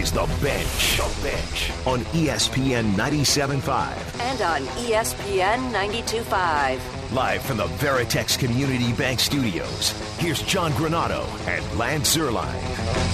is The Bench. The Bench on ESPN 97.5. And on ESPN 92.5. Live from the Veritex Community Bank Studios, here's John Granato and Lance Zierlein.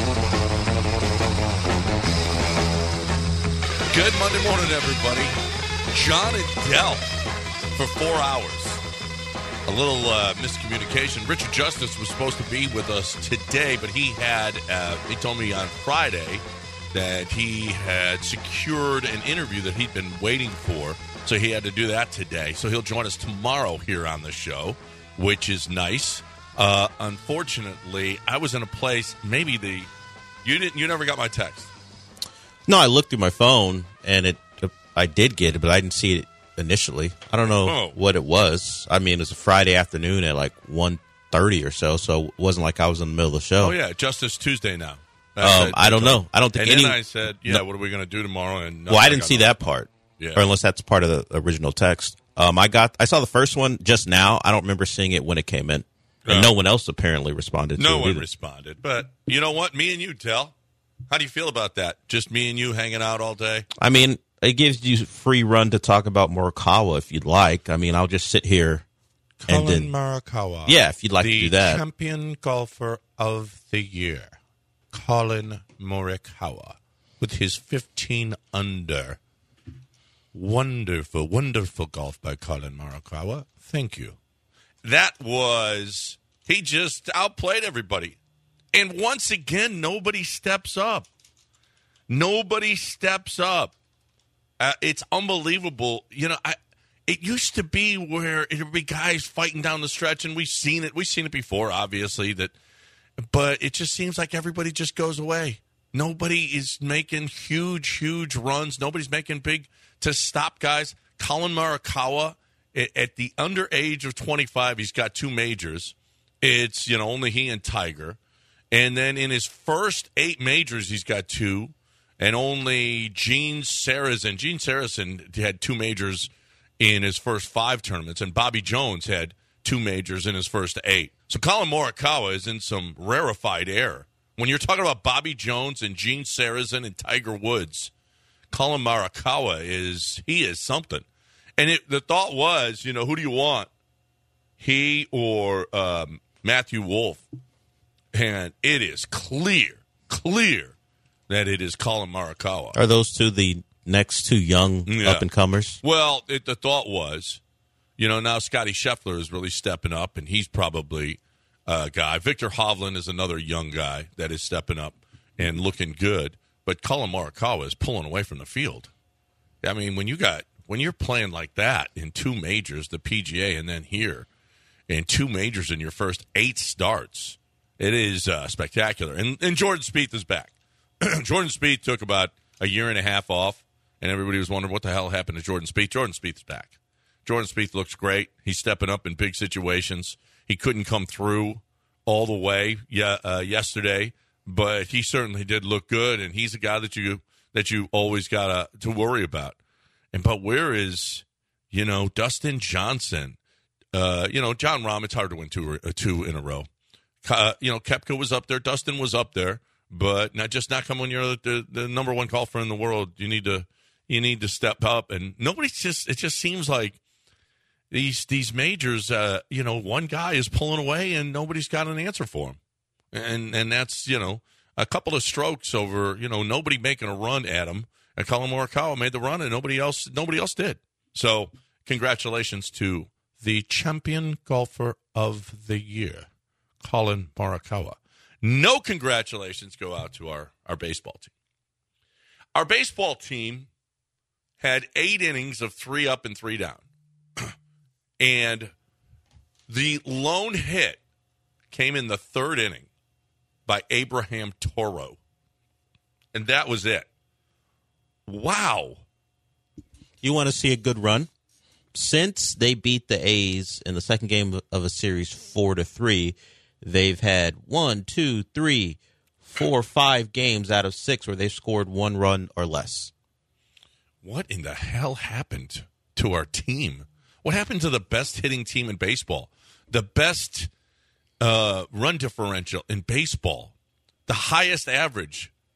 Good Monday morning, everybody. John and Del for 4 hours. A little miscommunication. Richard Justice was supposed to be with us today, but he told me on Friday that he had secured an interview that he'd been waiting for, so he had to do that today. So he'll join us tomorrow here on the show, which is nice. Unfortunately, I was in a place, you never got my text. No, I looked through my phone, and I did get it, but I didn't see it initially. I don't know what it was. I mean, it was a Friday afternoon at like 1:30 or so it wasn't like I was in the middle of the show. Oh, yeah, Justice Tuesday now. I don't know. I don't think and then I said, what are we going to do tomorrow? And I didn't see that part, or unless that's part of the original text. I saw the first one just now. I don't remember seeing it when it came in. And no one else apparently responded. No one responded. But you know what? Me and you, Tel. How do you feel about that? Just me and you hanging out all day? I mean, it gives you free run to talk about Morikawa if you'd like. I mean, I'll just sit here. Colin Morikawa. Yeah, if you'd like to do that. The champion golfer of the year, Colin Morikawa, with his 15 under. Wonderful, wonderful golf by Colin Morikawa. Thank you. He just outplayed everybody. And once again, nobody steps up. Nobody steps up. It's unbelievable. It used to be where it would be guys fighting down the stretch, and we've seen it. We've seen it before, obviously. But it just seems like everybody just goes away. Nobody is making huge, huge runs. Nobody's making big to stop guys. Colin Morikawa, at the underage of 25, he's got 2 majors. It's, only he and Tiger. And then in his first 8 majors, he's got 2. And only Gene Sarazen had 2 majors in his first 5 tournaments. And Bobby Jones had 2 majors in his first 8. So Colin Morikawa is in some rarefied air. When you're talking about Bobby Jones and Gene Sarazen and Tiger Woods, Colin Morikawa is something. And the thought was, who do you want? He or Matthew Wolff. And it is clear that it is Colin Morikawa. Are those 2 the next 2 young up-and-comers? Well, the thought was, now Scotty Scheffler is really stepping up, and he's probably a guy. Victor Hovland is another young guy that is stepping up and looking good. But Colin Morikawa is pulling away from the field. I mean, when you're playing like that in 2 majors, the PGA, and then here, in 2 majors in your first 8 starts, it is spectacular. And Jordan Spieth is back. Jordan Spieth took about a year and a half off, and everybody was wondering what the hell happened to Jordan Spieth. Jordan Spieth is back. Jordan Spieth looks great. He's stepping up in big situations. He couldn't come through all the way yesterday, but he certainly did look good, and he's a guy that you always got to worry about. But where is, Dustin Johnson? John Rahm, it's hard to win 2 in a row. Koepka was up there. Dustin was up there, but not coming when you're the number 1 golfer in the world. You need to step up, and it just seems like these majors, one guy is pulling away and nobody's got an answer for him. And that's, a couple of strokes over, nobody making a run at him. And Colin Morikawa made the run and nobody else did. So congratulations to the champion golfer of the year, Colin Morikawa. No congratulations go out to our baseball team. Our baseball team had 8 innings of 3 up and 3 down. And the lone hit came in the 3rd inning by Abraham Toro. And that was it. Wow. You want to see a good run? Since they beat the A's in the second game of a series 4-3, they've had 1, 2, 3, 4, 5 games out of 6 where they've scored 1 run or less. What in the hell happened to our team? What happened to the best hitting team in baseball? The best run differential in baseball? The highest average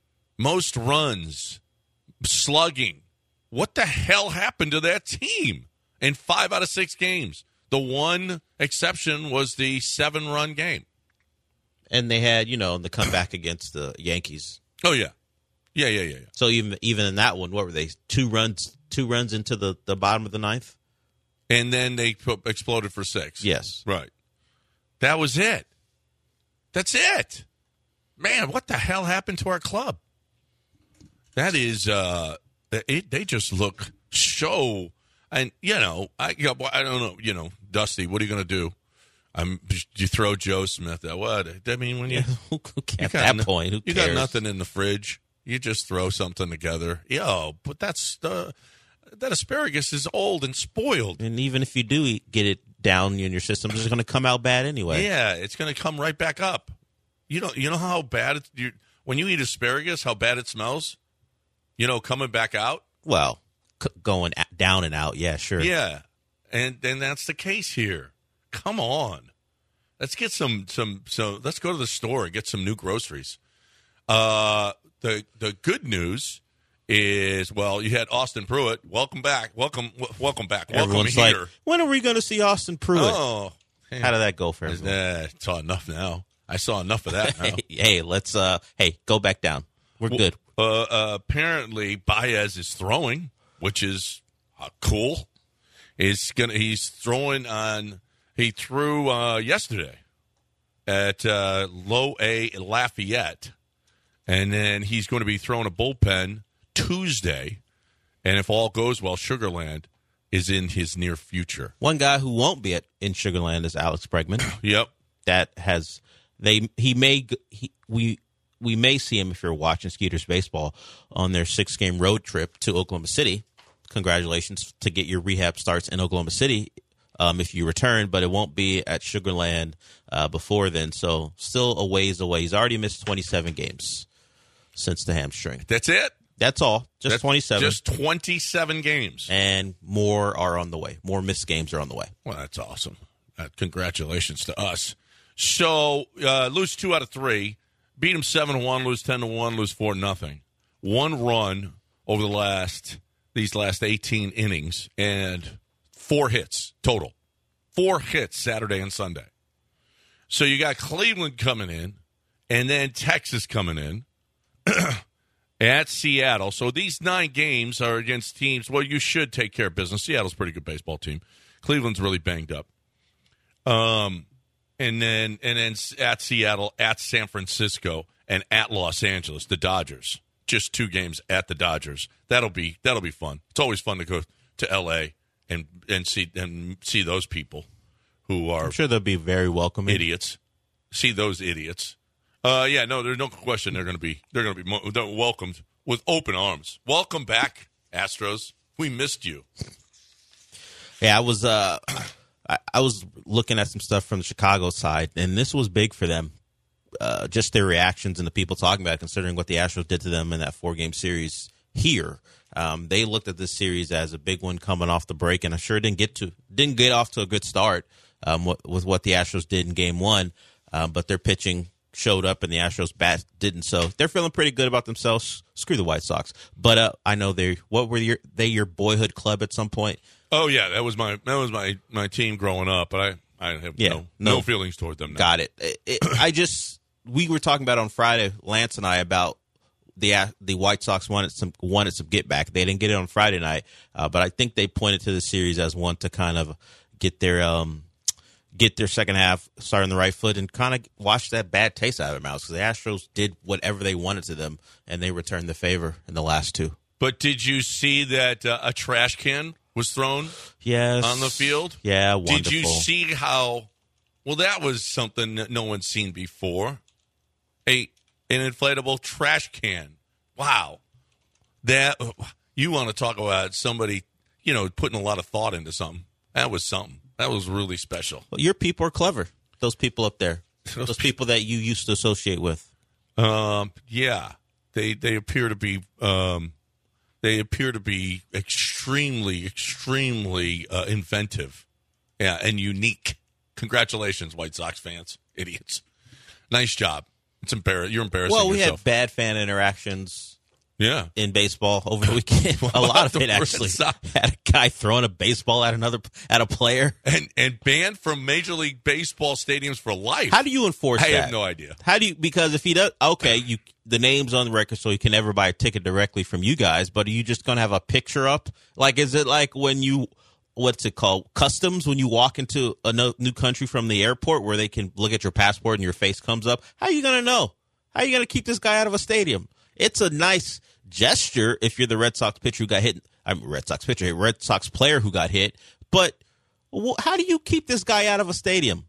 most runs, slugging. What the hell happened to that team in 5 out of 6 games? The one exception was the 7-run game. And they had, the comeback against the Yankees. Oh, yeah. Yeah. So even in that one, what were they? 2 runs into the bottom of the 9th? And then they exploded for 6. Yes. Right. That was it. That's it. Man, what the hell happened to our club? That is, they just look so, and, I don't know, Dusty, what are you going to do? You throw Joe Smith at what? I mean, when you at that point, who cares? You got nothing in the fridge. You just throw something together. But that asparagus is old and spoiled. And even if you do get it down in your system, it's just going to come out bad anyway. Yeah, it's going to come right back up. You know how bad when you eat asparagus, how bad it smells? Coming back out? Well, going down and out, yeah, sure. Yeah, and that's the case here. Come on. Let's get some let's go to the store and get some new groceries. The good news is, you had Austin Pruitt. Welcome back. Welcome back. Everyone's welcome here. Like, when are we going to see Austin Pruitt? Oh. How did that go for him? Saw enough now. I saw enough of that now. Hey, let's go back down. We're good. Apparently Baez is throwing, which is cool. He's throwing on. He threw yesterday at Low A Lafayette, and then he's going to be throwing a bullpen Tuesday. And if all goes well, Sugarland is in his near future. One guy who won't be in Sugarland is Alex Bregman. Yep, we may see him if you're watching Skeeters baseball on their 6-game road trip to Oklahoma City. Congratulations to get your rehab starts in Oklahoma City if you return, but it won't be at Sugarland before then. So still a ways away. He's already missed 27 games since the hamstring. That's it? That's all. That's 27. Just 27 games. And more are on the way. More missed games are on the way. Well, that's awesome. Congratulations to us. So lose 2 out of 3. Beat them 7-1, lose 10-1, lose 4-0. 1 run over these last 18 innings, and 4 hits total. 4 hits Saturday and Sunday. So you got Cleveland coming in, and then Texas coming in at Seattle. So these 9 games are against teams. Well, you should take care of business. Seattle's a pretty good baseball team. Cleveland's really banged up. And then at Seattle, at San Francisco, and at Los Angeles, the Dodgers. Just 2 games at the Dodgers. That'll be fun. It's always fun to go to L.A. and see those people who are. I'm sure they'll be very welcoming. Idiots. See those idiots. There's no question they're going to be welcomed with open arms. Welcome back, Astros. We missed you. Yeah, I was looking at some stuff from the Chicago side, and this was big for them. Just their reactions and the people talking about it, considering what the Astros did to them in that 4-game series here. They looked at this series as a big one coming off the break, and I sure didn't get off to a good start with what the Astros did in Game 1. But their pitching showed up, and the Astros bat didn't. So they're feeling pretty good about themselves. Screw the White Sox. But I know they your boyhood club at some point? Oh yeah, that was my team growing up, but I have no feelings toward them now. Got it. We were talking about on Friday, Lance and I, about the White Sox wanted some get back. They didn't get it on Friday night, but I think they pointed to the series as one to kind of get their second half starting the right foot and kind of wash that bad taste out of their mouths, because the Astros did whatever they wanted to them, and they returned the favor in the last 2. But did you see that a trash can was thrown on the field? Yeah, wonderful. Did you see how – well, that was something that no one's seen before. An inflatable trash can. Wow. That – you want to talk about somebody, putting a lot of thought into something. That was something. That was really special. Well, your people are clever. Those people up there. Those people that you used to associate with. Yeah. They appear to be extremely, extremely inventive, and unique. Congratulations, White Sox fans, idiots! Nice job. It's you're embarrassing. Well, we yourself. had bad fan interactions in baseball over the weekend. A lot of it actually had a guy throwing a baseball at a player. And banned from Major League Baseball stadiums for life. How do you enforce that? I have no idea. Because if he does, the name's on the record so he can never buy a ticket directly from you guys, but are you just going to have a picture up? Like, is it like when you, what's it called, customs, when you walk into a new country from the airport where they can look at your passport and your face comes up? How are you going to know? How are you going to keep this guy out of a stadium? It's a nice gesture if you're the Red Sox pitcher who got hit. Red Sox player who got hit. But how do you keep this guy out of a stadium?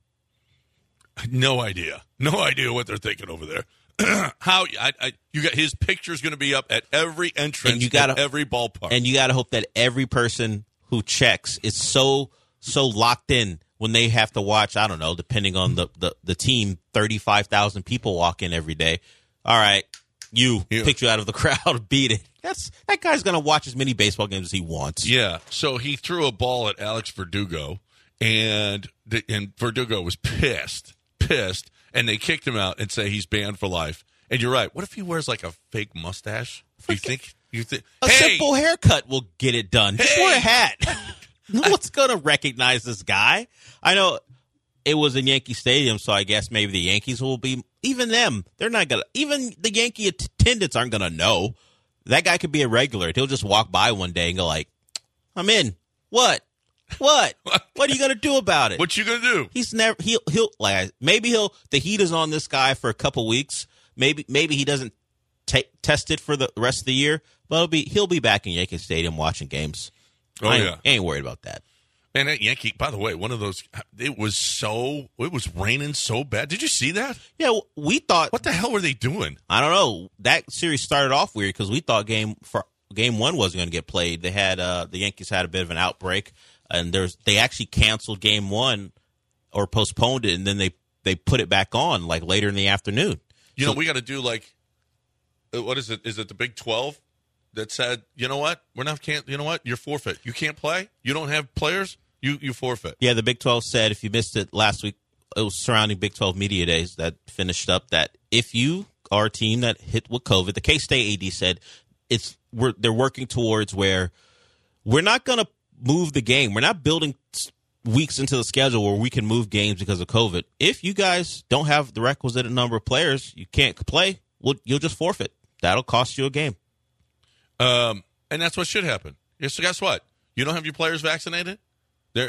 No idea. No idea what they're thinking over there. How you got his picture's going to be up at every entrance, at every ballpark, and you got to hope that every person who checks is so locked in when they have to watch. I don't know, depending on the team, 35,000 people walk in every day. All right, pick you out of the crowd, beat it. That guy's going to watch as many baseball games as he wants. Yeah. So he threw a ball at Alex Verdugo, and Verdugo was pissed. And they kicked him out and say he's banned for life. And you're right. What if he wears like a fake mustache? You think a simple haircut will get it done? Just wear a hat. No one's going to recognize this guy. I know it was in Yankee Stadium, so I guess maybe the Yankees will be. Even them, they're not going to. Even the Yankee attendants aren't going to know. That guy could be a regular. He'll just walk by one day and go like, "I'm in." What? What are you gonna do about it? What you gonna do? He's never. He'll like maybe the heat is on this guy for a couple weeks. Maybe he doesn't test it for the rest of the year. But he'll be back in Yankee Stadium watching games. I ain't worried about that. And that Yankee, by the way, one of those. It was raining so bad. Did you see that? Yeah, we thought. What the hell were they doing? I don't know. That series started off weird because we thought game 1 wasn't going to get played. They had the Yankees had a bit of an outbreak. And they actually canceled game 1 or postponed it, and then they put it back on like later in the afternoon. You know, we got to do like, what is it? Is it the Big 12 that said, you know what, you know what, you're forfeit. You can't play. You don't have players. You forfeit. Yeah, the Big 12 said if you missed it last week, it was surrounding Big 12 Media Days that finished up that if you are a team that hit with COVID, the K-State AD said they're working towards where we're not going to move the game. We're not building weeks into the schedule where we can move games because of COVID. If you guys don't have the requisite number of players, you can't play, you'll just forfeit. That'll cost you a game. And that's what should happen. So guess what? You don't have your players vaccinated? They're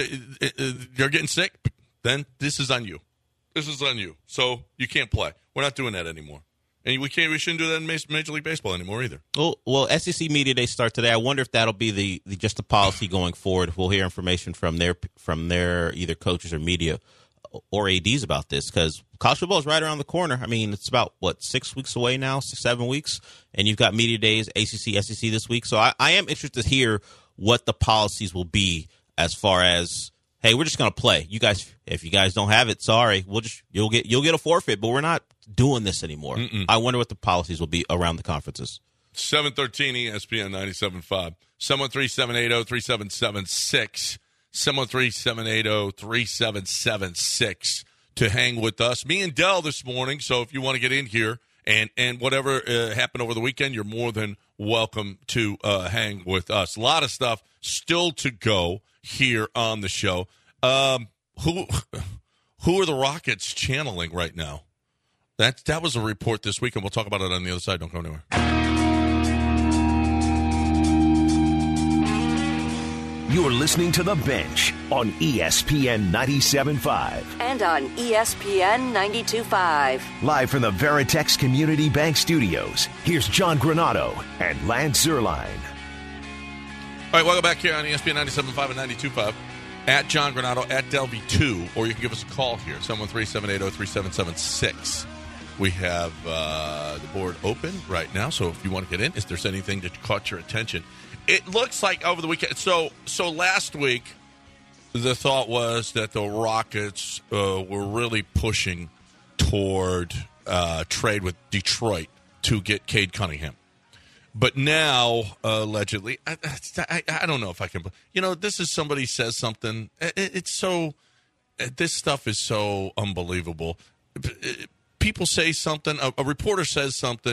getting sick? Then this is on you. This is on you. So you can't play. We're not doing that anymore. And we shouldn't do that in Major League Baseball anymore either. Well, SEC Media Day starts today. I wonder if that'll be just the policy going forward. We'll hear information from their either coaches or media or ADs about this because college football is right around the corner. I mean, it's about 6 weeks away now, 7 weeks, and you've got Media Days, ACC, SEC this week. So I am interested to hear what the policies will be as far as, hey, we're just going to play. You guys, if you guys don't have it, sorry, you'll get a forfeit, but we're not doing this anymore. I wonder what the policies will be around the conferences. 713 ESPN 97.5. 713-780-3776. 713-780-3776 to hang with us. Me and Dell this morning, so if you want to get in here and whatever happened over the weekend, you're more than welcome to hang with us. A lot of stuff still to go here on the show. Who are the Rockets channeling right now? That was a report this week, and we'll talk about it on the other side. Don't go anywhere. You're listening to The Bench on ESPN 97.5. And on ESPN 92.5. Live from the Veritex Community Bank Studios, here's John Granato and Lance Zierlein. All right, welcome back here on ESPN 97.5 and 92.5. At John Granato, at Delvey2, or you can give us a call here, 713-780-3776. We have the board open right now, so if you want to get in, if there's anything that caught your attention. It looks like over the weekend, so last week, the thought was that the Rockets were really pushing toward trade with Detroit to get Cade Cunningham. But now, allegedly, I don't know if I can. You know, this is somebody says something. It's so. This stuff is so unbelievable. People say something. A reporter says something.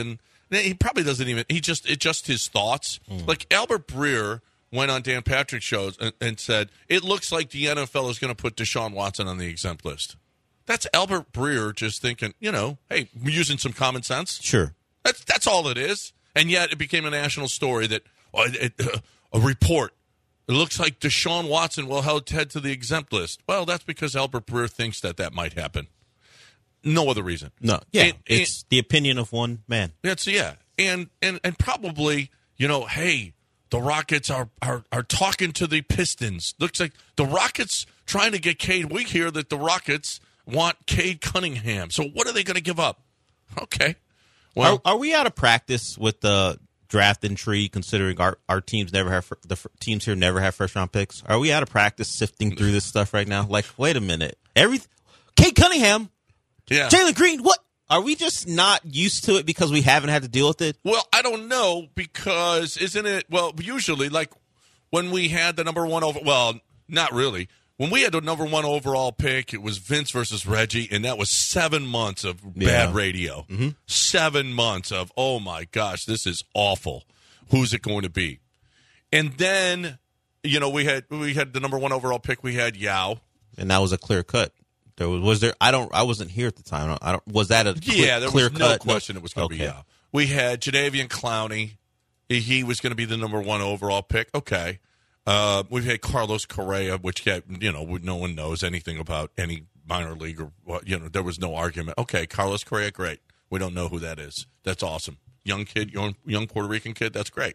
he probably doesn't even. It's just his thoughts. Like Albert Breer went on Dan Patrick's shows and said it looks like the NFL is going to put Deshaun Watson on the exempt list. That's Albert Breer just thinking, hey, we're using some common sense. Sure. That's all it is. And yet it became a national story that a report. It looks like Deshaun Watson will head to the exempt list. Well, that's because Albert Breer thinks that might happen. No other reason. No. Yeah. It's the opinion of one man. And probably, hey, the Rockets are talking to the Pistons. Looks like the Rockets trying to get Cade. We hear that the Rockets want Cade Cunningham. So what are they going to give up? Okay. Well, are we out of practice with the drafting tree, considering our teams never have teams here never have first round picks? Are we out of practice sifting through this stuff right now? Like, wait a minute, Cade Cunningham, Jalen Green, what? Are we just not used to it because we haven't had to deal with it? Well, I don't know, because isn't it? Well, usually, like when we had the number one not really. When we had the number one overall pick, it was Vince versus Reggie, and that was 7 months of bad radio. 7 months of, oh my gosh, this is awful. Who's it going to be? And then, we had the number one overall pick. We had Yao, and that was a clear cut. I wasn't here at the time. Was that a clear was cut? No question it was going to be Yao. We had Jadeveon Clowney. He was going to be the number one overall pick. Okay. We've had Carlos Correa, which, no one knows anything about any minor league or, there was no argument. Okay, Carlos Correa, great. We don't know who that is. That's awesome. Young kid, young Puerto Rican kid, that's great.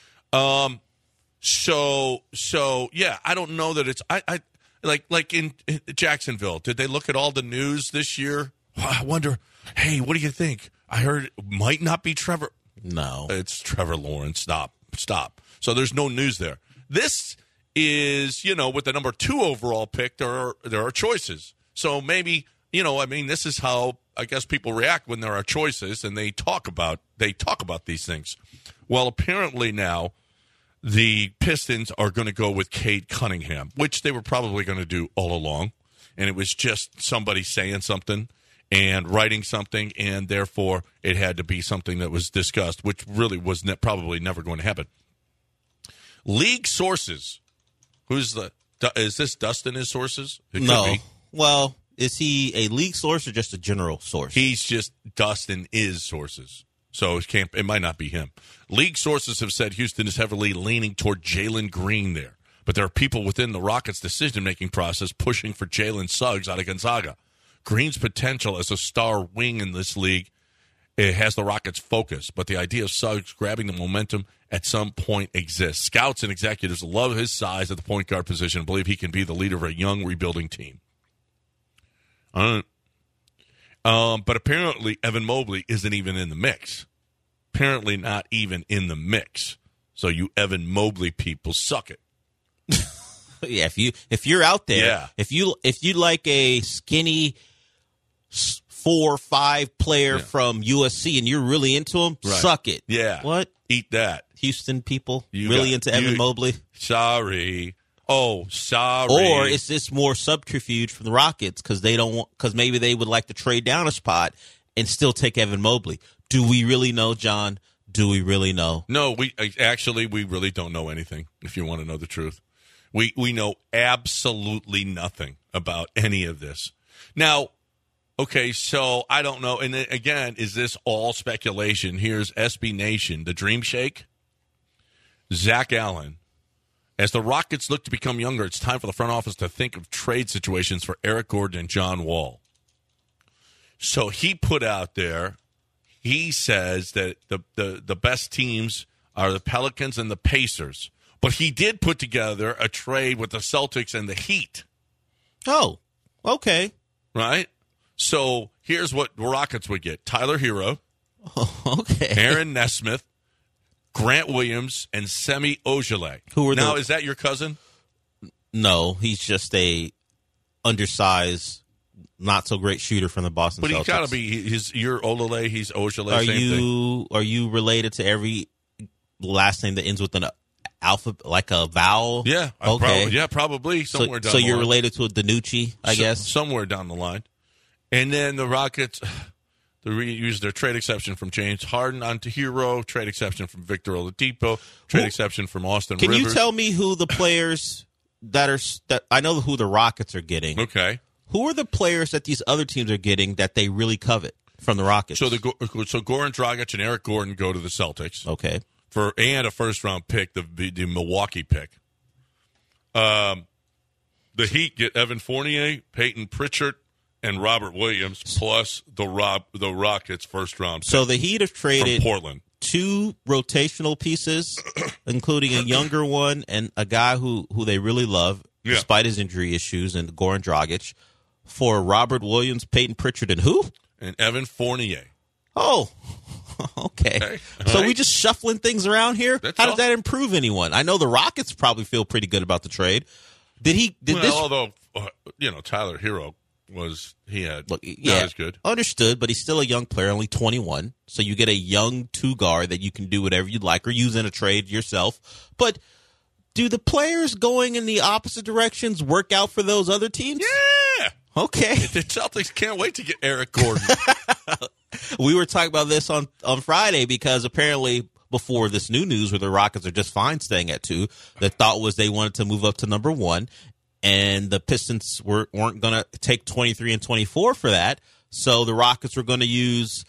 So yeah, I don't know that it's, like in Jacksonville, did they look at all the news this year? I wonder, hey, what do you think? I heard it might not be Trevor. No. It's Trevor Lawrence. Stop. So there's no news there. This is, with the number 2 overall pick, there are choices. So maybe, this is how I guess people react when there are choices, and they talk about these things. Well, apparently now the Pistons are going to go with Cade Cunningham, which they were probably going to do all along, and it was just somebody saying something and writing something, and therefore it had to be something that was discussed, which really was probably never going to happen. League sources. Is this Dustin his sources? No. Well, is he a league source or just a general source? He's just Dustin is sources. So it might not be him. League sources have said Houston is heavily leaning toward Jalen Green there. But there are people within the Rockets' decision-making process pushing for Jalen Suggs out of Gonzaga. Green's potential as a star wing in this league, it has the Rockets' focus, but the idea of Suggs grabbing the momentum at some point exists. Scouts and executives love his size at the point guard position and believe he can be the leader of a young, rebuilding team. But apparently Evan Mobley isn't even in the mix. Apparently not even in the mix. So you Evan Mobley people suck it. Yeah, if you're out there, yeah. if you like a skinny 4-5 player from USC and you're really into him, right. Suck it. Yeah. What? Eat that. Houston people into Evan Mobley? Sorry. Oh, sorry. Or is this more subterfuge from the Rockets because maybe they would like to trade down a spot and still take Evan Mobley? Do we really know, John? Do we really know? No, we really don't know anything, if you want to know the truth. We know absolutely nothing about any of this. Now, okay, so I don't know. And again, is this all speculation? Here's SB Nation, the Dream Shake. Zach Allen. As the Rockets look to become younger, it's time for the front office to think of trade situations for Eric Gordon and John Wall. So he put out there, he says that the best teams are the Pelicans and the Pacers. But he did put together a trade with the Celtics and the Heat. Oh, okay. Right? So here's what the Rockets would get. Tyler Hero. Oh, okay. Aaron Nesmith. Grant Williams and Semi Ojeleye. Is that your cousin? No, he's just a undersized, not so great shooter from the Boston Celtics. But he's got to be. You're Ojeleye. He's Ojeleye. Are you related to every last name that ends with an alphabet, like a vowel? Yeah. Okay. Probably somewhere down. So the you're line. related to a Danucci, I guess. Somewhere down the line, and then the Rockets. They used their trade exception from James Harden onto Hero, trade exception from Victor Oladipo, trade exception from Austin Can Rivers. you tell me who the players that I know who the Rockets are getting? Okay. Who are the players that these other teams are getting that they really covet from the Rockets? So Goran Dragic and Eric Gordon go to the Celtics. Okay. And a first-round pick, the Milwaukee pick. The Heat get Evan Fournier, Peyton Pritchard, and Robert Williams, plus the Rockets' first-round pick. So the Heat have traded from Portland 2 rotational pieces, including a younger one and a guy who they really love, despite his injury issues, and Goran Dragic, for Robert Williams, Peyton Pritchard, and who? And Evan Fournier. Oh, okay. So we just shuffling things around here? How does that improve anyone? I know the Rockets probably feel pretty good about the trade. Although Tyler Hero not as good. Understood, but he's still a young player, only 21. So you get a young 2-guard that you can do whatever you'd like or use in a trade yourself. But do the players going in the opposite directions work out for those other teams? Yeah. Okay. The Celtics can't wait to get Eric Gordon. We were talking about this on Friday because apparently before this new news where the Rockets are just fine staying at 2, the thought was they wanted to move up to number 1, and the Pistons weren't going to take 23 and 24 for that. So the Rockets were going to use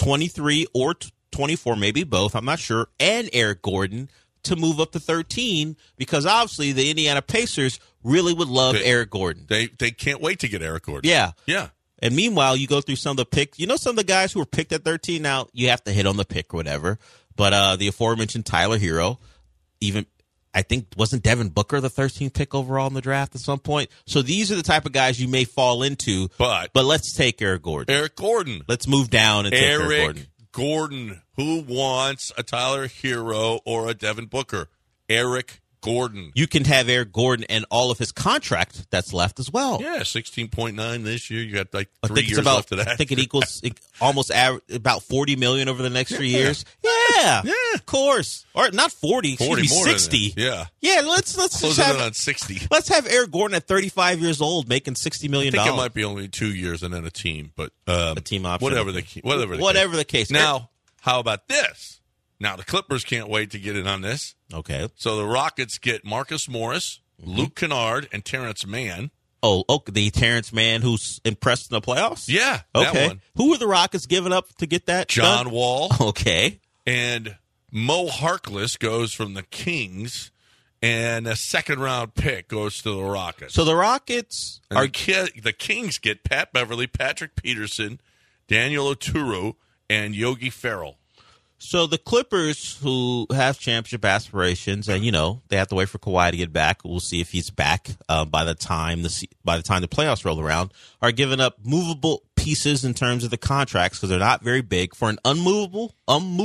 23 or 24, maybe both, I'm not sure, and Eric Gordon to move up to 13 because obviously the Indiana Pacers really would love Eric Gordon. They can't wait to get Eric Gordon. Yeah. Yeah. And meanwhile, you go through some of the picks. You know some of the guys who were picked at 13 now, you have to hit on the pick or whatever. But the aforementioned Tyler Hero, even I think wasn't Devin Booker the 13th pick overall in the draft at some point? So these are the type of guys you may fall into. But let's take Eric Gordon. Eric Gordon. Let's move down and take Eric Gordon. Who wants a Tyler Hero or a Devin Booker? Eric Gordon. You can have Eric Gordon and all of his contract that's left as well. Yeah, 16.9 this year. You got like 3 years left of that. I think it equals almost about $40 million over the next 3 years. Yeah, of course. Or not 40, excuse me, 60. Yeah. Yeah, let's close just have it on 60. Let's have Eric Gordon at 35 years old making $60 million. I think it might be only 2 years and then a team, but a team option. Whatever the case. Now, how about this? Now, the Clippers can't wait to get in on this. Okay. So the Rockets get Marcus Morris, Luke Kennard, and Terrence Mann. Oh, the Terrence Mann who's impressed in the playoffs? Yeah, okay. That one. Who are the Rockets giving up to get that John done? Wall. Okay. And Mo Harkless goes from the Kings, and a second-round pick goes to the Rockets. So the Rockets are the Kings get Pat Beverly, Patrick Peterson, Daniel Oturu, and Yogi Ferrell. So the Clippers, who have championship aspirations, and they have to wait for Kawhi to get back. We'll see if he's back by the time the playoffs roll around. Are giving up movable pieces in terms of the contracts because they're not very big for an movable.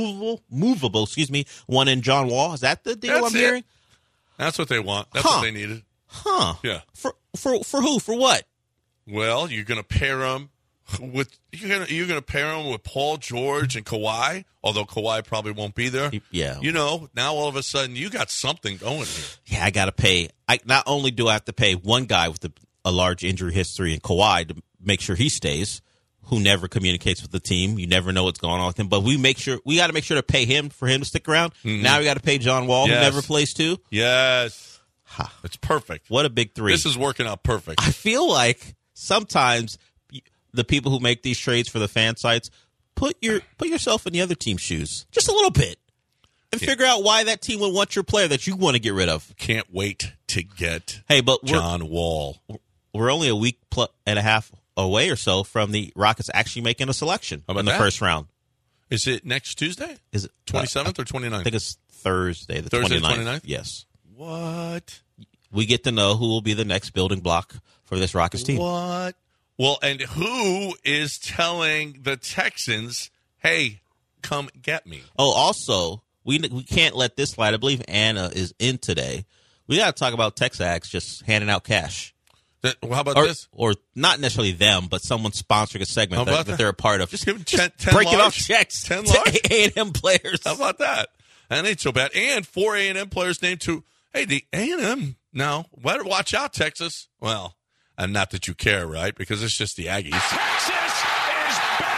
Excuse me, one in John Wall. Is that the deal I'm hearing? That's what they want. That's what they needed. Huh? Yeah. For who? For what? Well, you're going to pair them. You're gonna pair him with Paul George and Kawhi, although Kawhi probably won't be there. Yeah. Now all of a sudden you got something going here. Yeah, I got to pay. Not only do I have to pay one guy with a large injury history in Kawhi to make sure he stays, who never communicates with the team. You never know what's going on with him. But we got to make sure to pay him for him to stick around. Mm-hmm. Now we got to pay John Wall, who never plays too. Yes. It's perfect. What a big three. This is working out perfect. I feel like sometimes the people who make these trades for the fan sites, put yourself in the other team's shoes just a little bit and figure out why that team would want your player that you want to get rid of. Can't wait to get John Wall. We're only a week and a half away or so from the Rockets actually making a selection in the first round. Is it next Tuesday? Is it 27th or 29th? I think it's Thursday, the 29th. Yes. What? We get to know who will be the next building block for this Rockets team. What? Well, and who is telling the Texans, hey, come get me? Oh, also, we can't let this slide. I believe Anna is in today. We got to talk about Texags just handing out cash. How about this? Or not necessarily them, but someone sponsoring a segment that they're a part of. Just give them 10 breaking large, off checks 10 to A&M players. How about that? That ain't so bad. And 4 A&M players named to, hey, the A&M now, better watch out, Texas. Well, and not that you care, right? Because it's just the Aggies. Texas is back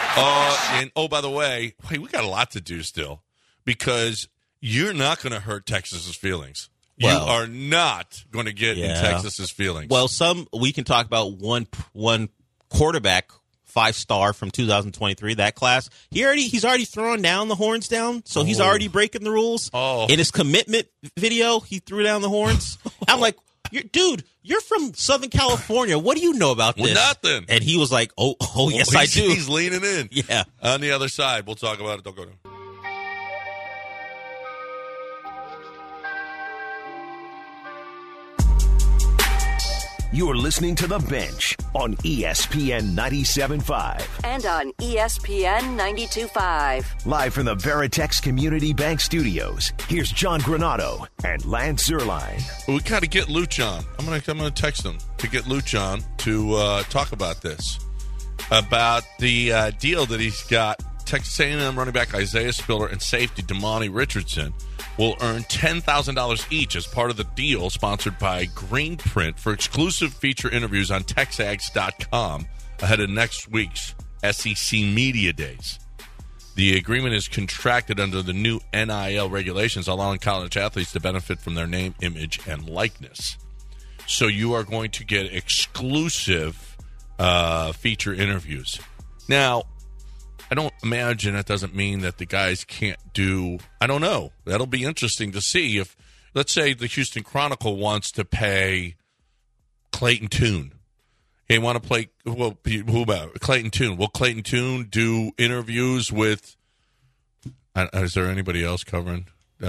And by the way, we got a lot to do still because you're not going to hurt Texas's feelings. Well, you are not going to get in Texas's feelings. Well, we can talk about one quarterback, 5-star from 2023, that class. He's already throwing down the horns down, so he's already breaking the rules. In his commitment video, he threw down the horns. I'm like, dude, you're from Southern California. What do you know about this? Nothing. And he was like, oh, yes, I do. He's leaning in. Yeah. On the other side, we'll talk about it. Don't go to. You're listening to The Bench on ESPN 97.5. And on ESPN 92.5. Live from the Veritex Community Bank Studios, here's John Granado and Lance Zierlein. Well, we got to get Luch on. I'm gonna text him to get Luch on to talk about this, about the deal that he's got. Texas A&M running back Isaiah Spiller and safety Damani Richardson will earn $10,000 each as part of the deal sponsored by Greenprint for exclusive feature interviews on Texags.com ahead of next week's SEC Media Days. The agreement is contracted under the new NIL regulations, allowing college athletes to benefit from their name, image, and likeness. So you are going to get exclusive feature interviews. Now, I don't imagine that doesn't mean that the guys can't do, I don't know. That'll be interesting to see if, let's say the Houston Chronicle wants to pay Clayton Tune. They want to play, well, who about Clayton Tune? Will Clayton Tune do interviews with, is there anybody else covering?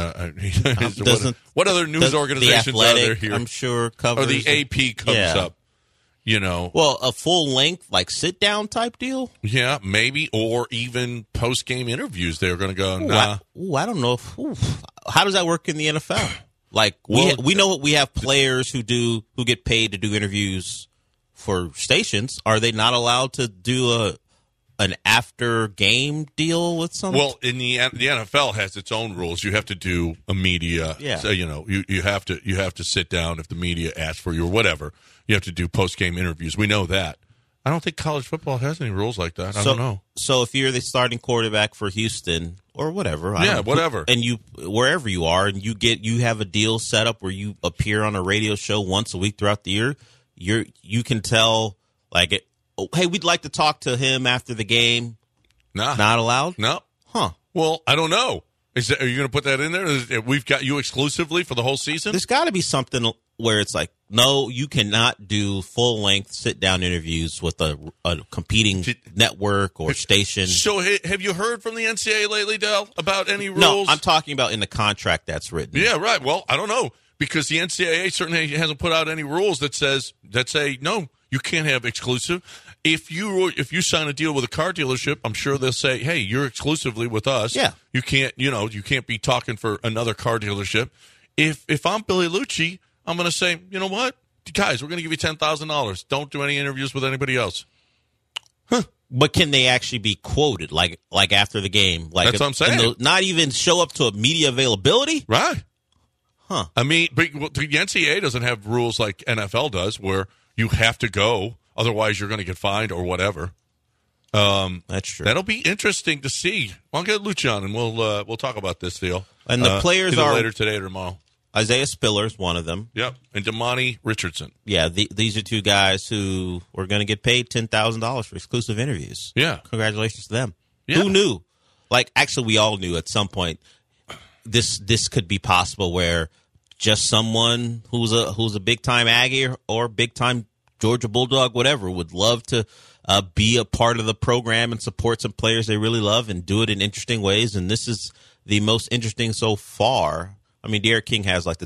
What other news organizations the Athletic, are there here? I'm sure covers. Or the AP comes up. You know, well, a full length, like sit down type deal. Yeah, maybe, or even post game interviews. They're going to go. Nah, I don't know. How does that work in the NFL? Like we know we have players who get paid to do interviews for stations. Are they not allowed to do an after game deal with someone? Well, in the NFL has its own rules. You have to do a media. Yeah. So, you have to sit down if the media asks for you or whatever. You have to do post-game interviews. We know that. I don't think college football has any rules like that. I don't know. So if you're the starting quarterback for Houston or whatever, whatever, and you wherever you are, and you have a deal set up where you appear on a radio show once a week throughout the year, you can tell like, hey, we'd like to talk to him after the game. Nah, not allowed. No, huh? Well, I don't know. Are you going to put that in there? We've got you exclusively for the whole season. There's got to be something where it's like, no, you cannot do full-length sit-down interviews with a competing network or station. So have you heard from the NCAA lately, Del, about any rules? No, I'm talking about in the contract that's written. Yeah, right. Well, I don't know, because the NCAA certainly hasn't put out any rules that say, no, you can't have exclusive. If you sign a deal with a car dealership, I'm sure they'll say, hey, you're exclusively with us. Yeah. You can't be talking for another car dealership. If I'm Billy Lucci, I'm going to say, you know what? Guys, we're going to give you $10,000. Don't do any interviews with anybody else. Huh. But can they actually be quoted, like after the game? Like that's what I'm saying. Not even show up to a media availability? Right. Huh. I mean, but the NCAA doesn't have rules like NFL does where you have to go. Otherwise, you're going to get fined or whatever. That's true. That'll be interesting to see. I'll get Luch on, and we'll talk about this deal. And the players are later today or tomorrow. Isaiah Spiller is one of them. Yep, and Damani Richardson. Yeah, these are two guys who were going to get paid $10,000 for exclusive interviews. Yeah, congratulations to them. Yeah. Who knew? Like, actually, we all knew at some point this could be possible, where just someone who's a big time Aggie or big time Georgia Bulldog, whatever, would love to be a part of the program and support some players they really love and do it in interesting ways. And this is the most interesting so far. I mean, Derek King has like the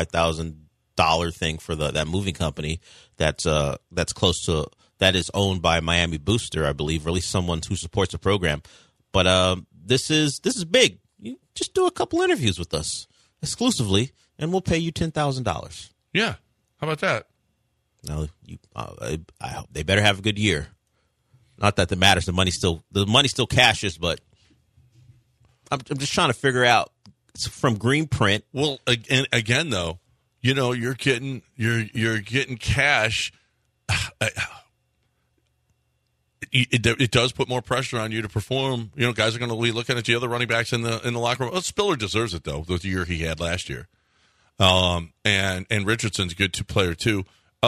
$25,000 thing for that moving company that's close to, that is owned by Miami Booster, I believe, or at least someone who supports the program. But this is big. You just do a couple interviews with us exclusively, and we'll pay you $10,000. Yeah, how about that? No, I hope they better have a good year. Not that it matters. The money still cashes, but I'm just trying to figure out. It's from Greenprint. Well, again, though, you're getting cash. it does put more pressure on you to perform. Guys are going to be looking at the other running backs in the locker room. Well, Spiller deserves it, though, the year he had last year. And Richardson's a good player, too.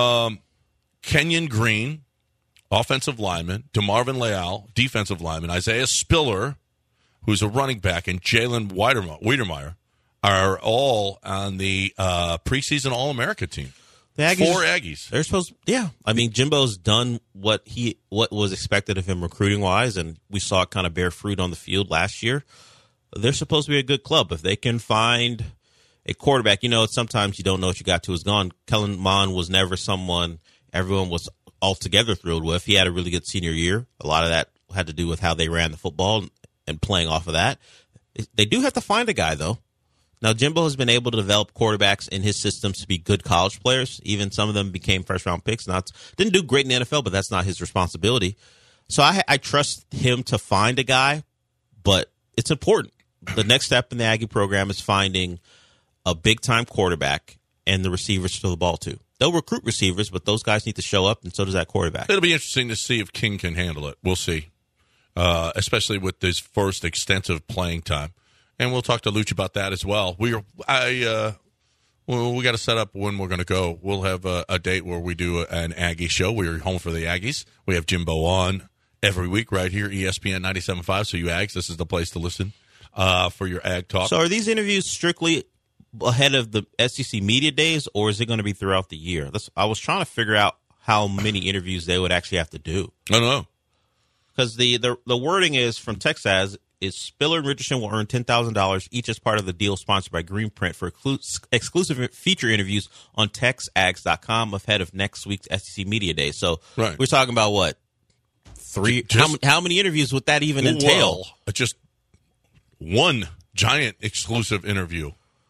Kenyon Green, offensive lineman, DeMarvin Leal, defensive lineman, Isaiah Spiller, who's a running back, and Jalen Weidermeyer are all on the preseason All-America team. The Aggies, 4 Aggies. They're supposed, yeah. I mean, Jimbo's done what was expected of him recruiting wise, and we saw it kind of bear fruit on the field last year. They're supposed to be a good club if they can find a quarterback. Sometimes you don't know what you got till it's gone. Kellen Mond was never someone everyone was altogether thrilled with. He had a really good senior year. A lot of that had to do with how they ran the football and playing off of that. They do have to find a guy, though. Now, Jimbo has been able to develop quarterbacks in his systems to be good college players. Even some of them became first-round picks. Didn't do great in the NFL, but that's not his responsibility. So I trust him to find a guy, but it's important. The next step in the Aggie program is finding a big-time quarterback and the receivers to throw the ball to. They'll recruit receivers, but those guys need to show up, and so does that quarterback. It'll be interesting to see if King can handle it. We'll see, especially with his first extensive playing time. And we'll talk to Luch about that as well. We got to set up when we're going to go. We'll have a date where we do an Aggie show. We're home for the Aggies. We have Jimbo on every week right here, ESPN 97.5. So you Ags, this is the place to listen for your Ag talk. So are these interviews strictly ahead of the SEC media days, or is it going to be throughout the year? I was trying to figure out how many interviews they would actually have to do. I don't know. Because the wording is from Texas is Spiller and Richardson will earn $10,000 each as part of the deal sponsored by Greenprint for exclusive feature interviews on TexAgs.com ahead of next week's SEC Media Day. So We're talking about what? 3? How many interviews would that even entail? Just one giant exclusive interview.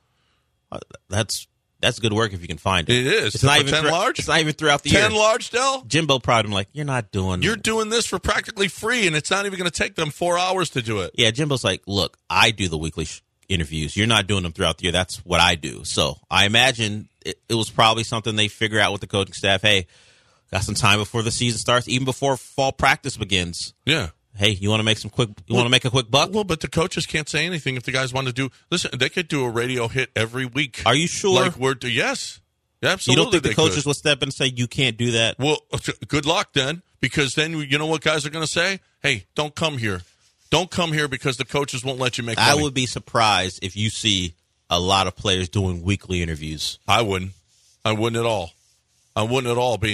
That's good work if you can find it. It is. It's not even 10 large? It's not even throughout the year. 10 large, Del? Jimbo probably like, you're doing this for practically free, and it's not even going to take them 4 hours to do it. Yeah, Jimbo's like, look, I do the weekly interviews. You're not doing them throughout the year. That's what I do. So I imagine it was probably something they figure out with the coaching staff. Hey, got some time before the season starts, even before fall practice begins. Yeah. Hey, you want to make want to make a quick buck? Well, but the coaches can't say anything if the guys want to do. Listen, they could do a radio hit every week. Are you sure? Yes, absolutely. You don't think the coaches will step in and say you can't do that? Well, good luck then, because then you know what guys are going to say? Hey, don't come here. Don't come here because the coaches won't let you make money. I would be surprised if you see a lot of players doing weekly interviews. I wouldn't at all. I wouldn't at all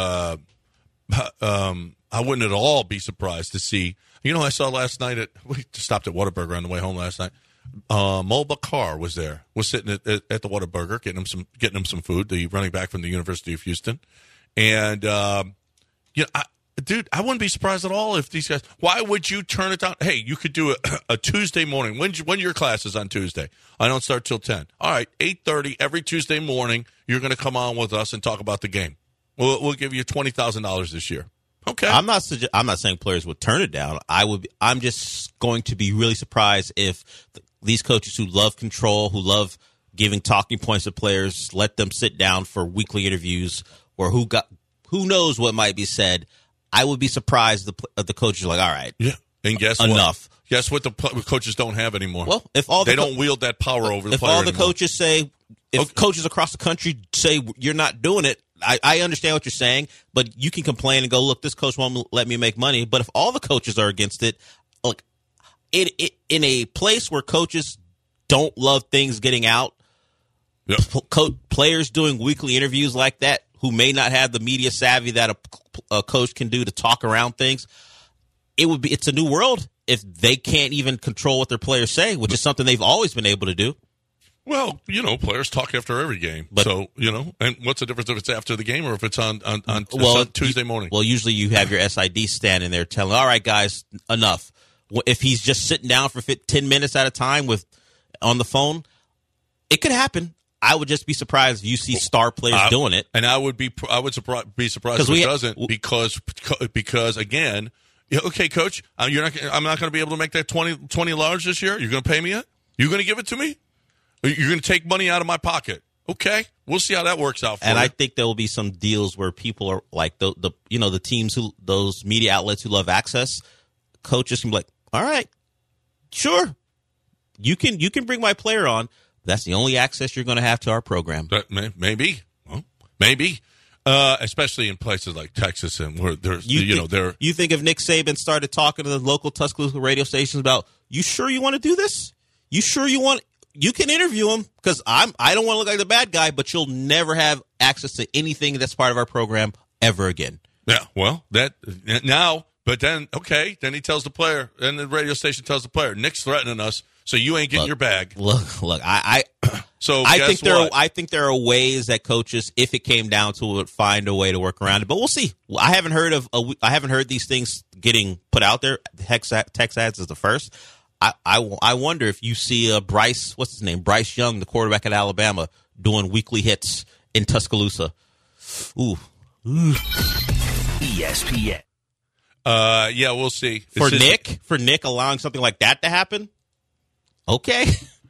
I wouldn't at all be surprised to see. I saw last night we stopped at Whataburger on the way home last night. Mo Bakar was there. Was sitting at the Whataburger getting him some food. The running back from the University of Houston, and I wouldn't be surprised at all if these guys. Why would you turn it down? Hey, you could do a Tuesday morning. When your class is on Tuesday? I don't start till 10. All right, 8:30 every Tuesday morning. You're going to come on with us and talk about the game. We'll give you $20,000 this year. Okay. I'm not saying players would turn it down. I'm just going to be really surprised if these coaches who love control, who love giving talking points to players, let them sit down for weekly interviews, or who knows what might be said. I would be surprised if the coaches are like, all right, yeah, and guess enough. What? Guess what the coaches don't have anymore. Well, if they don't wield that power over the player all the anymore. coaches say, coaches across the country say you're not doing it. I understand what you're saying, but you can complain and go, look, this coach won't let me make money. But if all the coaches are against it, look, in a place where coaches don't love things getting out, yep. Players doing weekly interviews like that who may not have the media savvy that a coach can do to talk around things, it's a new world if they can't even control what their players say, which is something they've always been able to do. Well, players talk after every game. So, and what's the difference if it's after the game or if it's on Tuesday morning? Well, usually you have your SID standing there telling, all right, guys, enough. If he's just sitting down for 10 minutes at a time on the phone, it could happen. I would just be surprised if you see star players doing it. And I would be surprised if it doesn't because again, okay, coach, I'm not going to be able to make that 20 large this year. You're going to pay me it? You're going to give it to me? You're going to take money out of my pocket. Okay. We'll see how that works out for And you. I think there will be some deals where people are like the teams those media outlets who love access, coaches can be like, all right, sure, you can bring my player on. That's the only access you're going to have to our program. Maybe. Well, maybe. Especially in places like Texas and where there's, You think if Nick Saban started talking to the local Tuscaloosa radio stations about, you sure you want to do this? You sure you can interview him because I don't want to look like the bad guy, but you'll never have access to anything that's part of our program ever again. Yeah, well, but then he tells the player, and the radio station tells the player, Nick's threatening us, so you ain't getting your bag. Look, I think there are ways that coaches, if it came down to it, would find a way to work around it. But we'll see. I haven't heard these things getting put out there. Text ads is the first. I wonder if you see Bryce Young, the quarterback at Alabama, doing weekly hits in Tuscaloosa. Ooh. ESPN. Yeah, we'll see. For Nick allowing something like that to happen? Okay.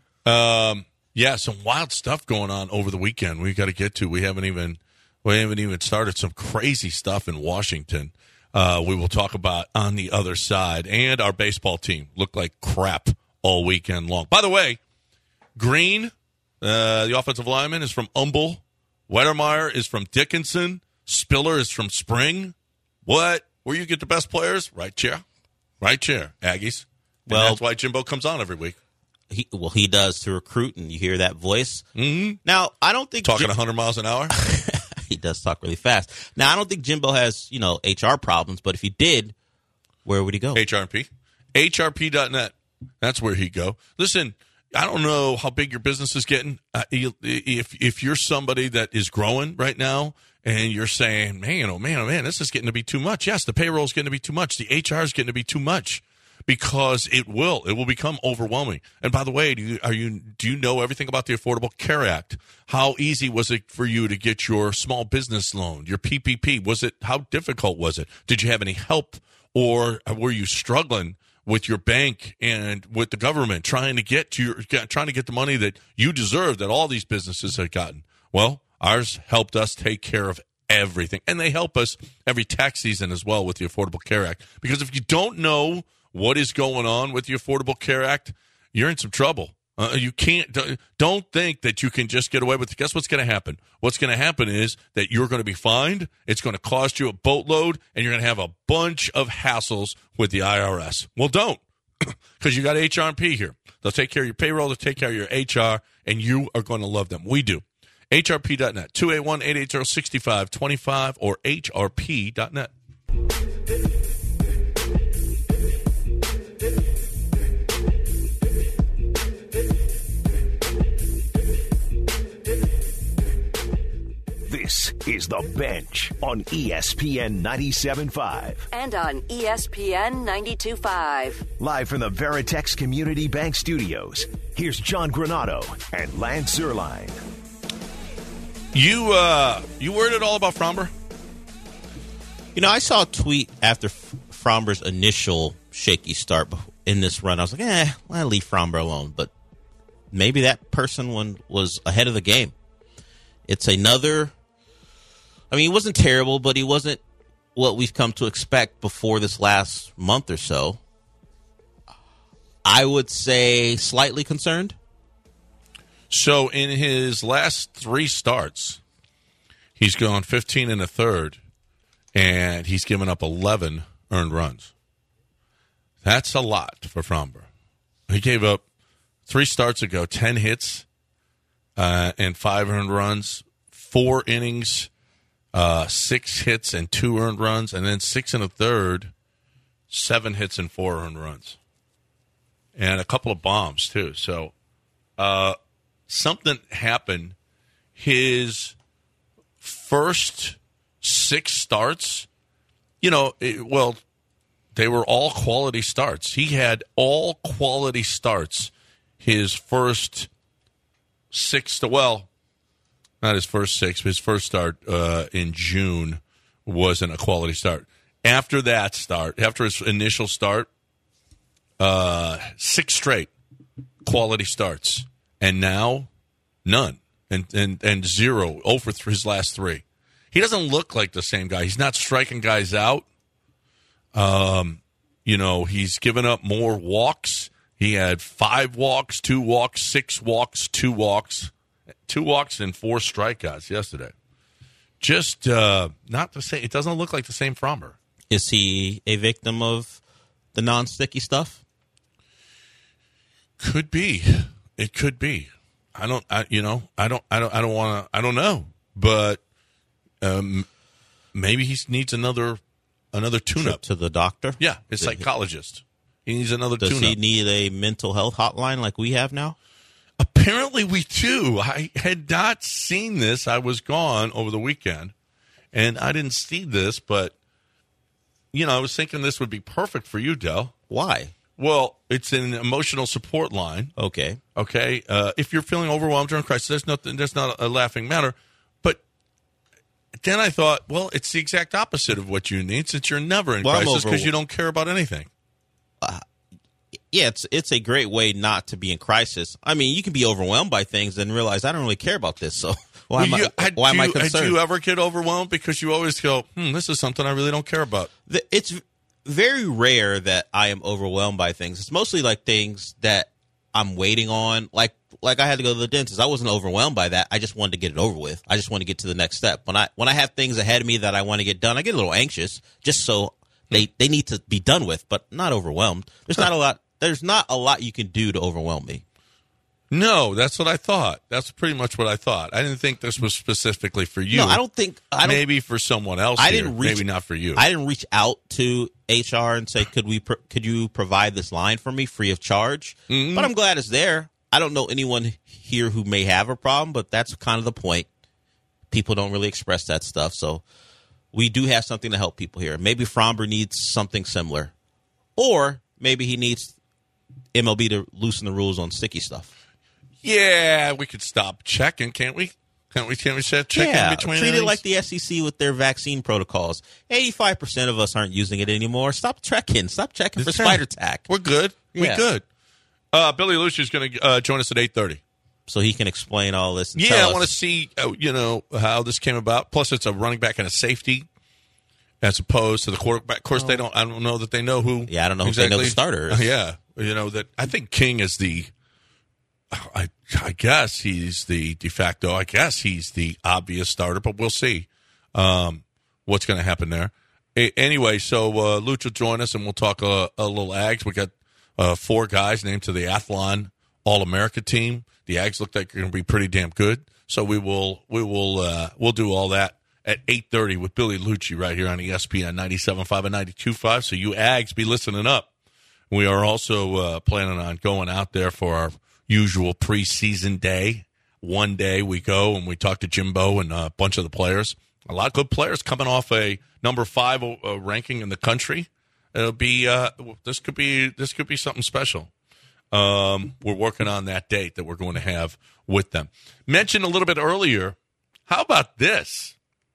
Yeah, some wild stuff going on over the weekend we got to get to. We haven't even started some crazy stuff in Washington. We will talk about on the other side. And our baseball team looked like crap all weekend long. By the way, Green, the offensive lineman, is from Humble. Wettermeyer is from Dickinson. Spiller is from Spring. What? Where you get the best players? Right chair, Aggies. And that's why Jimbo comes on every week. He does to recruit, and you hear that voice. Mm-hmm. Now, I don't think... Talking 100 miles an hour? He does talk really fast. Now, I don't think Jimbo has, HR problems, but if he did, where would he go? HRP. HRP.net. That's where he'd go. Listen, I don't know how big your business is getting. If you're somebody that is growing right now and you're saying, man, this is getting to be too much. Yes, the payroll is getting to be too much. The HR is getting to be too much. Because it will become overwhelming. And by the way, do you know everything about the Affordable Care Act? How easy was it for you to get your small business loan, your PPP? How difficult was it? Did you have any help, or were you struggling with your bank and with the government trying to get the money that you deserve that all these businesses have gotten? Well, ours helped us take care of everything, and they help us every tax season as well with the Affordable Care Act. Because if you don't know what is going on with the Affordable Care Act, you're in some trouble. You don't think that you can just get away with it. Guess what's going to happen? What's going to happen is that you're going to be fined. It's going to cost you a boatload, and you're going to have a bunch of hassles with the IRS. Well, don't, because you got HRP here. They'll take care of your payroll. They'll take care of your HR, and you are going to love them. We do. HRP.net, 281-880-6525 or HRP.net. This is The Bench on ESPN 97.5. And on ESPN 92.5. Live from the Veritex Community Bank Studios, here's John Granado and Lance Zierlein. You worried at all about Fromber? I saw a tweet after Fromber's initial shaky start in this run. I was like, I'll leave Fromber alone. But maybe that person was ahead of the game. It's another... he wasn't terrible, but he wasn't what we've come to expect before this last month or so. I would say slightly concerned. So in his last 3 starts, he's gone 15 and a third, and he's given up 11 earned runs. That's a lot for Fromber. He gave up 3 starts ago, 10 hits and 5 earned runs, 4 innings, 6 hits and 2 earned runs, and then 6 and a third, 7 hits and 4 earned runs, and a couple of bombs too. So something happened. His first 6 starts, they were all quality starts. He had all quality starts. His first 6 not his first 6, but his first start in June wasn't a quality start. After his initial start, 6 straight quality starts. And now, none. and 0 for his last 3. He doesn't look like the same guy. He's not striking guys out. He's given up more walks. He had 5 walks, 2 walks, 6 walks, 2 walks. 2 walks and 4 strikeouts yesterday. Just not the same. It doesn't look like the same Framber. Is he a victim of the non-sticky stuff? Could be. It could be. I don't know. But maybe he needs another tune-up. Trip to the doctor? Yeah, a psychologist. He needs another tune-up. Does he need a mental health hotline like we have now? Apparently we do. I had not seen this. I was gone over the weekend, and I didn't see this, but, I was thinking this would be perfect for you, Del. Why? Well, it's an emotional support line. Okay. If you're feeling overwhelmed during crisis, there's not a laughing matter. But then I thought, well, it's the exact opposite of what you need, since you're never in crisis because you don't care about anything. Yeah, it's a great way not to be in crisis. I mean, you can be overwhelmed by things and realize I don't really care about this, so why am I concerned? Did you ever get overwhelmed? Because you always go, this is something I really don't care about. It's very rare that I am overwhelmed by things. It's mostly like things that I'm waiting on. Like I had to go to the dentist. I wasn't overwhelmed by that. I just wanted to get it over with. I just want to get to the next step. When I have things ahead of me that I want to get done, I get a little anxious just so they need to be done with, but not overwhelmed. There's not a lot you can do to overwhelm me. No, that's what I thought. That's pretty much what I thought. I didn't think this was specifically for you. No, I don't think. Maybe for someone else. Maybe not for you. I didn't reach out to HR and say, could you provide this line for me free of charge? Mm-hmm. But I'm glad it's there. I don't know anyone here who may have a problem, but that's kind of the point. People don't really express that stuff, so we do have something to help people here. Maybe Framber needs something similar, or maybe he needs MLB to loosen the rules on sticky stuff. Yeah, we could stop checking, can't we? Can't we start checking between treat it like the SEC with their vaccine protocols. 85% of us aren't using it anymore. Stop checking. Stop checking for spider tack. We're good. Yeah. We're good. Billy Lucci is going to join us at 8:30. So he can explain all this. And I want to see how this came about. Plus, it's a running back and a safety, as opposed to the quarterback. Of course, I don't know that they know who. Yeah, I don't know exactly. who they know the starter is. Yeah, that I think King is the. I guess he's the de facto. I guess he's the obvious starter, but we'll see what's going to happen there. Anyway, so Luch will join us, and we'll talk a little Ags. We got 4 guys named to the Athlon All-America team. The Ags look like they're going to be pretty damn good. So we'll do all that at 8:30 with Billy Lucci right here on ESPN 97.5 and 92.5. So you Ags, be listening up. We are also planning on going out there for our usual preseason day. One day we go and we talk to Jimbo and a bunch of the players. A lot of good players coming off a number 5 ranking in the country. It'll be this could be something special. We're working on that date that we're going to have with them. Mentioned a little bit earlier. How about this?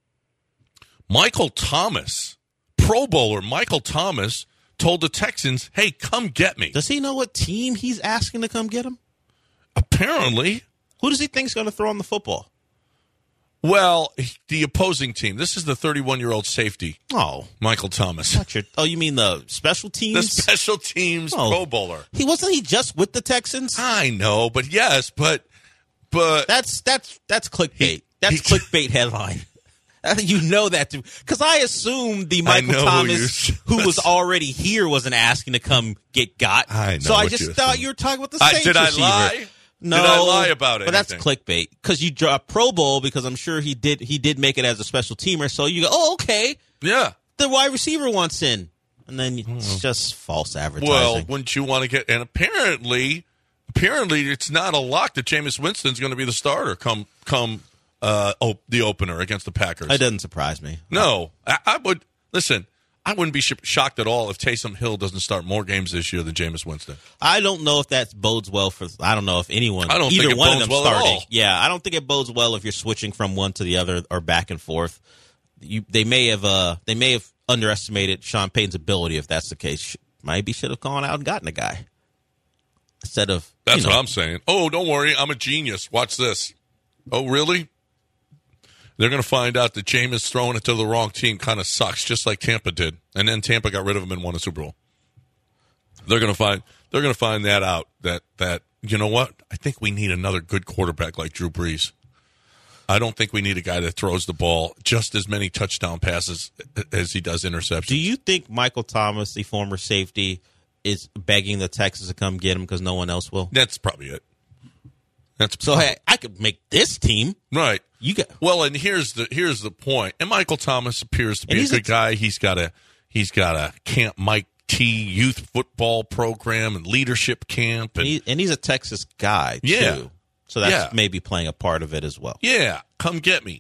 Michael Thomas, Pro Bowler Michael Thomas, told the Texans, "Hey, come get me." Does he know what team he's asking to come get him? Apparently. Who does he think is going to throw on the football? Well, the opposing team. This is the 31-year-old safety. Oh. Michael Thomas. You mean the special teams? The special teams Pro Bowler. Wasn't he just with the Texans? I know, but yes, but that's clickbait. That's clickbait headline. You know that too, because I assumed the Michael Thomas who was already here wasn't asking to come get got. I know. So I just thought you were talking about the Saints receiver. Did I lie? No, did I lie about it? But that's clickbait because you drop Pro Bowl because I'm sure he did make it as a special teamer. So you go, oh, okay, yeah, the wide receiver wants in, and then it's just false advertising. Well, wouldn't you want to get? And apparently, it's not a lock that Jameis Winston's going to be the starter come the opener against the Packers. It doesn't surprise me. No, I would listen. I wouldn't be shocked at all if Taysom Hill doesn't start more games this year than Jameis Winston. I don't know if that bodes well for. I don't know if anyone. I don't either think it one bodes of them well starting. at all. Yeah, I don't think it bodes well if you're switching from one to the other or back and forth. They may have underestimated Sean Payton's ability if that's the case. Maybe should have gone out and gotten a guy instead of. That's what I'm saying. Oh, don't worry, I'm a genius. Watch this. Oh, really? They're going to find out that Jameis throwing it to the wrong team kind of sucks, just like Tampa did. And then Tampa got rid of him and won a Super Bowl. They're going to find that out, that you know what? I think we need another good quarterback like Drew Brees. I don't think we need a guy that throws the ball just as many touchdown passes as he does interceptions. Do you think Michael Thomas, the former safety, is begging the Texans to come get him because no one else will? That's probably it. Hey, I could make this team. Right. Well, and here's the point. And Michael Thomas appears to be a good guy. He's got a Camp Mike T youth football program and leadership camp, and he's a Texas guy too. Yeah. So that's maybe playing a part of it as well. Yeah, come get me.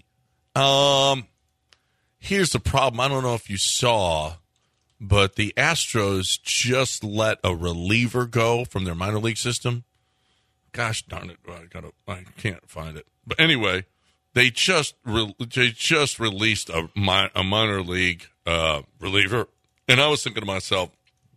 Here's the problem. I don't know if you saw, but the Astros just let a reliever go from their minor league system. Gosh darn it! I can't find it. But anyway, they just released a minor league reliever, and I was thinking to myself,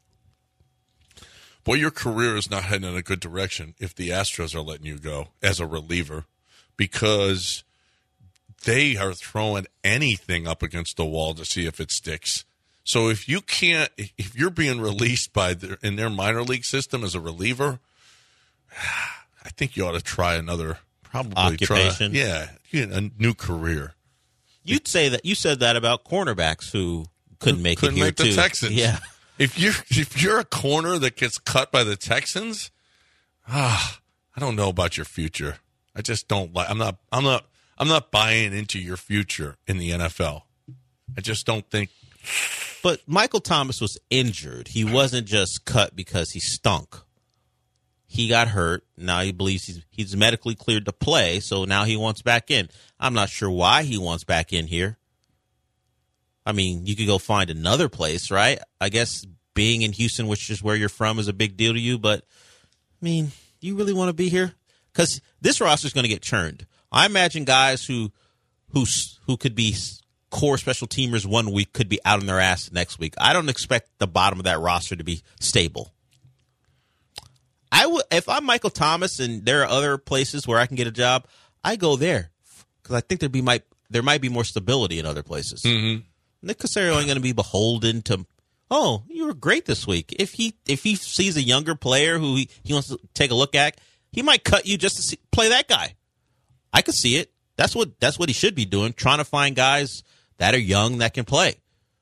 boy, your career is not heading in a good direction if the Astros are letting you go as a reliever, because they are throwing anything up against the wall to see if it sticks. So if you're being released in their minor league system as a reliever, I think you ought to try another occupation. A new career. You said that about cornerbacks who couldn't make it here make too. The Texans. Yeah. If you're a corner that gets cut by the Texans, I don't know about your future. I just don't like. I'm not buying into your future in the NFL. I just don't think. But Michael Thomas was injured. He wasn't just cut because he stunk. He got hurt. Now he believes he's medically cleared to play, so now he wants back in. I'm not sure why he wants back in here. I mean, you could go find another place, right? I guess being in Houston, which is where you're from, is a big deal to you. But, I mean, you really want to be here? Because this roster is going to get churned. I imagine guys who could be core special teamers one week could be out on their ass next week. I don't expect the bottom of that roster to be stable. If I'm Michael Thomas and there are other places where I can get a job, I go there because I think there might be more stability in other places. Mm-hmm. Nick Caserio ain't going to be beholden to, oh, you were great this week. If he sees a younger player who he wants to take a look at, he might cut you just to play that guy. I could see it. That's what he should be doing, trying to find guys that are young that can play.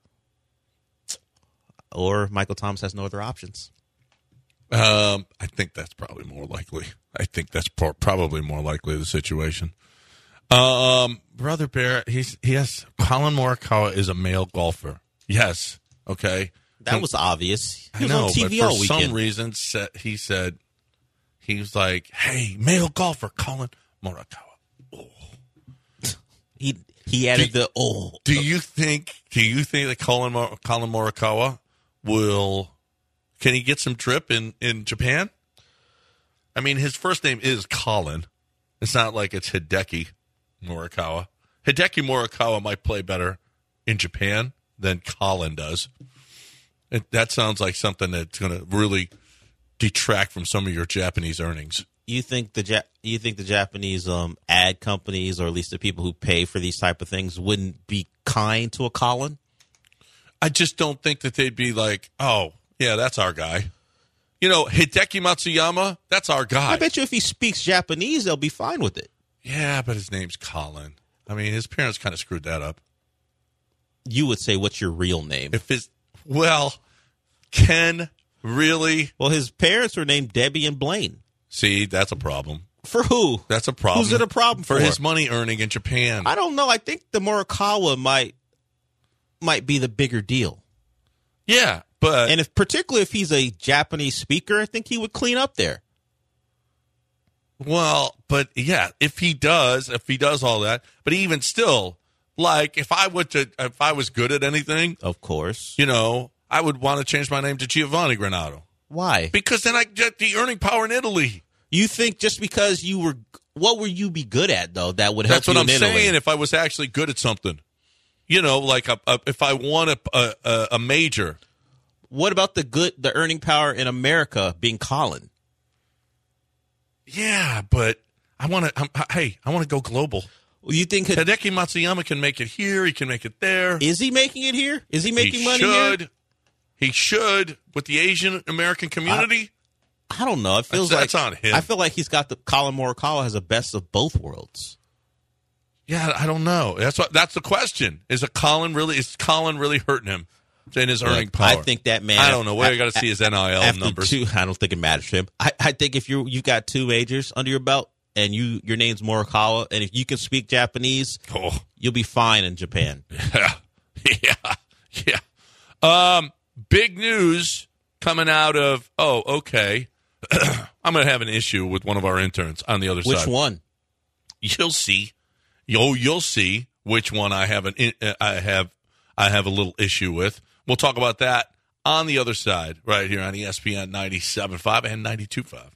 Or Michael Thomas has no other options. I think that's probably more likely. I think that's probably more likely the situation. Brother Bear, yes, Colin Morikawa is a male golfer. Yes, okay. That was obvious. He was on TV but all for weekend. some reason, he said, he was like, hey, male golfer, Colin Morikawa. Oh. He added the oh. Do you think that Colin Morikawa can he get some drip in Japan? I mean, his first name is Colin. It's not like it's Hideki Morikawa. Hideki Morikawa might play better in Japan than Colin does. That sounds like something that's going to really detract from some of your Japanese earnings. You think the Japanese ad companies, or at least the people who pay for these type of things, wouldn't be kind to a Colin? I just don't think that they'd be like, oh, yeah, that's our guy. You know, Hideki Matsuyama, that's our guy. I bet you if he speaks Japanese, they'll be fine with it. Yeah, but his name's Colin. I mean, his parents kind of screwed that up. You would say, what's your real name? Ken, really? Well, his parents were named Debbie and Blaine. See, that's a problem. For who? That's a problem. Who's it a problem for? For his money earning in Japan. I don't know. I think the Morikawa might be the bigger deal. Yeah, but particularly if he's a Japanese speaker, I think he would clean up there. Well, but yeah, if he does all that, but even still, like if I was good at anything, of course, you know, I would want to change my name to Giovanni Granato. Why? Because then I get the earning power in Italy. You think just because what would you be good at though that would help? That's what I'm saying. If I was actually good at something, you know, like if I won a major. What about the earning power in America being Colin? Yeah, but I want to go global. You think Hideki Matsuyama can make it here? He can make it there. Is he making it here? Is he making money should. here? He should with the Asian American community. I don't know. It feels that's on him. I feel like he's got Colin Morikawa has the best of both worlds. Yeah, I don't know. That's the question. Is Colin really hurting him in his earning power? I think that man. I don't know. We got to see his NIL numbers. I don't think it matters to him. I think if you've got 2 majors under your belt and your name's Morikawa, and if you can speak Japanese, you'll be fine in Japan. Yeah. Big news coming out of. Oh, okay. I'm going to have an issue with one of our interns on the other side. Which one? You'll see. You'll see which one I have a little issue with. We'll talk about that on the other side, right here on ESPN 97.5 and 92.5.